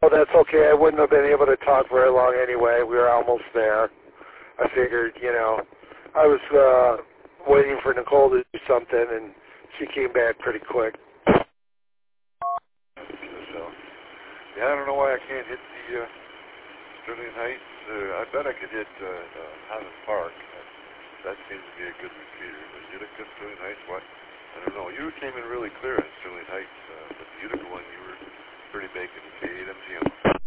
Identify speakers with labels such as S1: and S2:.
S1: Oh, that's okay. I wouldn't have been able to talk very long anyway. We were almost there. I figured, I was waiting for Nicole to do something, and she came back pretty quick.
S2: So, yeah, I don't know why I can't hit the Sterling Heights. I bet I could hit Highland Park. That seems to be a good repeater. But Utica, Sterling Heights, what? I don't know. You came in really clear on Sterling Heights, but the Utica one, you were pretty big in the K8MGM.